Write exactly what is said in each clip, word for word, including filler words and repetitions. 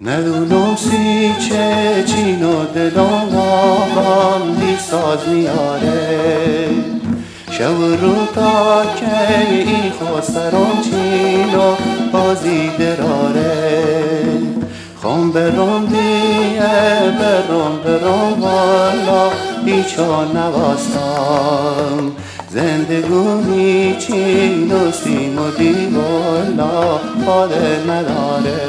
ندونم سی چه چین و دلم آقام بی ساز میاره شب رو تا که ای خواسترم چین و بازی دراره خم برم دیه برم برم والا بیچا نواستم زندگونی چین و سیم و دی والا حال نداره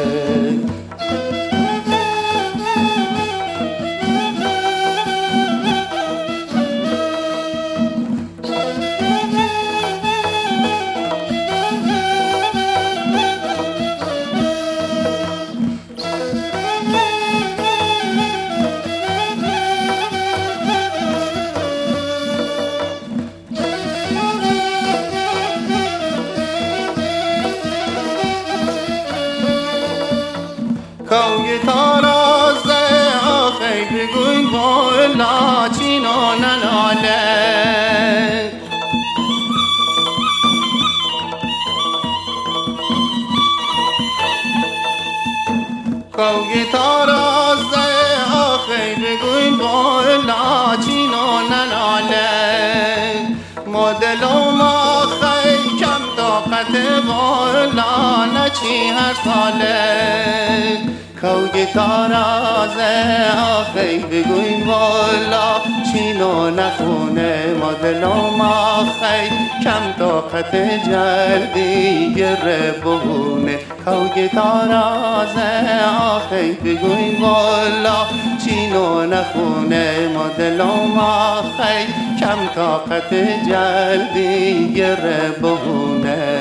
کوی تارازه آخی بگوی بالا چینا نناله کوی تارازه آخی بگوی بالا چینا نناله مدلوم آخی کم طاقت بالا نچی هر ساله کوی تارازه آخی بگوی والا چینو نخونه مدلوم آخی کم طاقت جردی گره بگونه کوی تارازه آخی بگوی والا چینو نخونه مدلوم آخی کم طاقت جردی گره بگونه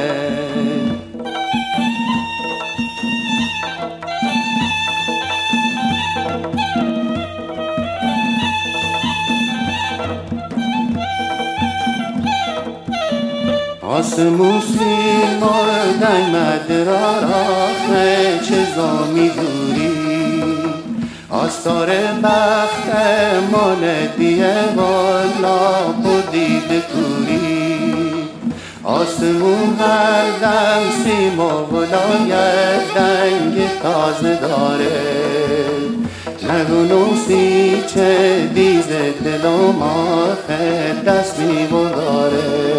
آسمون سیر مردن مدرار آخه چه زامی دوری آستار بخت مال دیه والا بودید کوری آسمون هر دم سیم و ولایت دنگ تازه داره نگونم سی چه دیز دلم آخه دست می برداره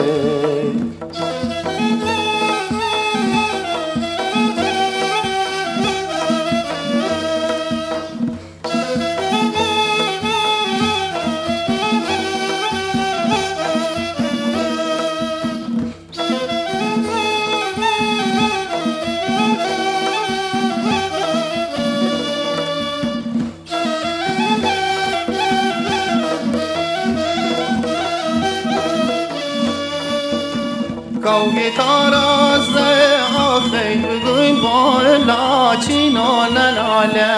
کوی تارازه آخی بگوی بالا چینو نناله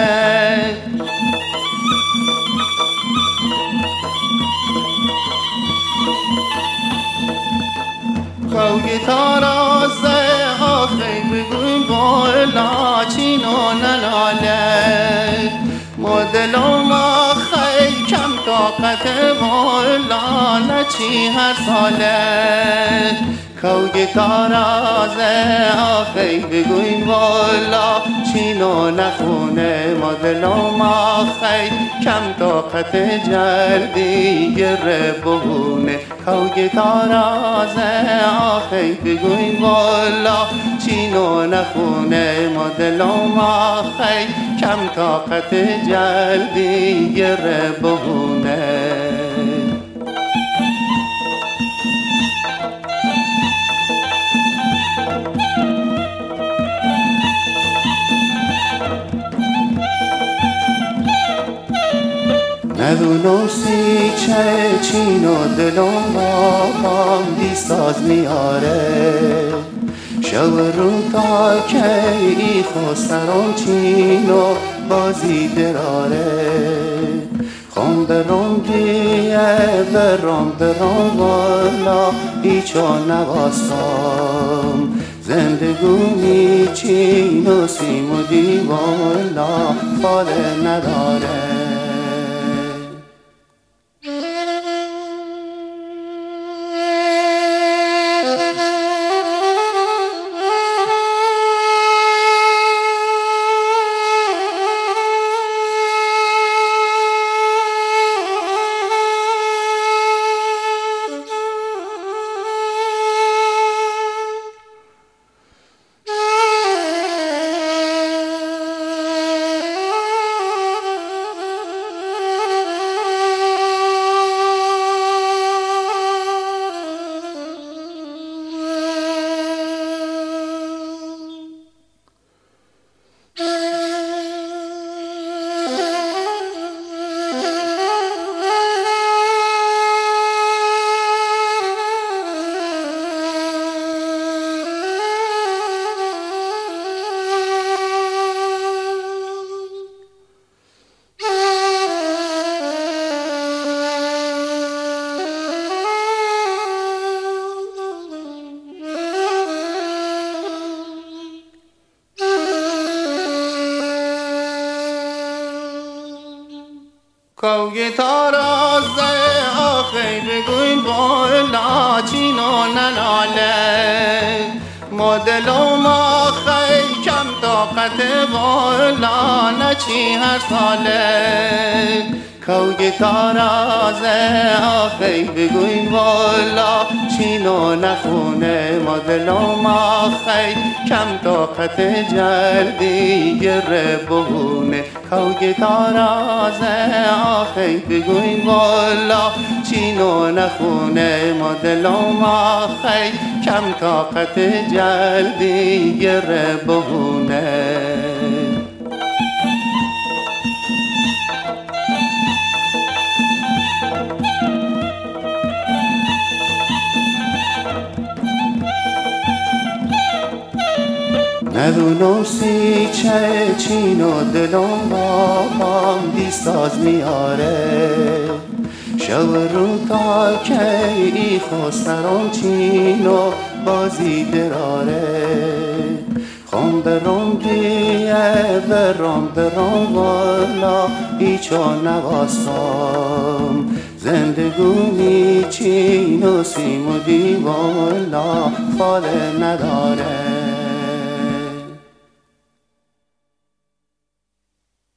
کوی تارازه آخی بگوی بالا چینو نناله مدلوم آخی کم طاقت بالا نچی هر ساله کوی تارازه آخی بگوی والا چینو نخونه مدلوم آخی کم طاقت جردی گره بگونه کوی تارازه آخی بگوی والا چینو نخونه مدلوم آخی کم طاقت جردی گره بگونه ندونم سی چه چین و دلم آقام بی ساز میاره شب رو تا که ای خواسترم چین و بازی دراره خم برم دیه برم برم والا ایچا نواستم زندگونی چین و سیم و دی والا حال نداره کوی تارازه آخی بگوین بالا چینو نناله مدلو ما خی کم طاقت بالا نچی هر ساله کوی تارازه آخی بگوین بالا چینو نخونه مدلو ما خی کم طاقت جلدی گره بهونه کوی تارازه آخی بگوین بالا چینو نخونه مدلو ما خی کم طاقت جلدی گره بهونه ندونم سی چه چینو دلم بابام دیستاز میاره شو رو تا که ای خسرم چینو بازی دراره خم برم دیه برم برم والا ایچو نواستم زندگونی چینو سیم و دیوالا خاله نداره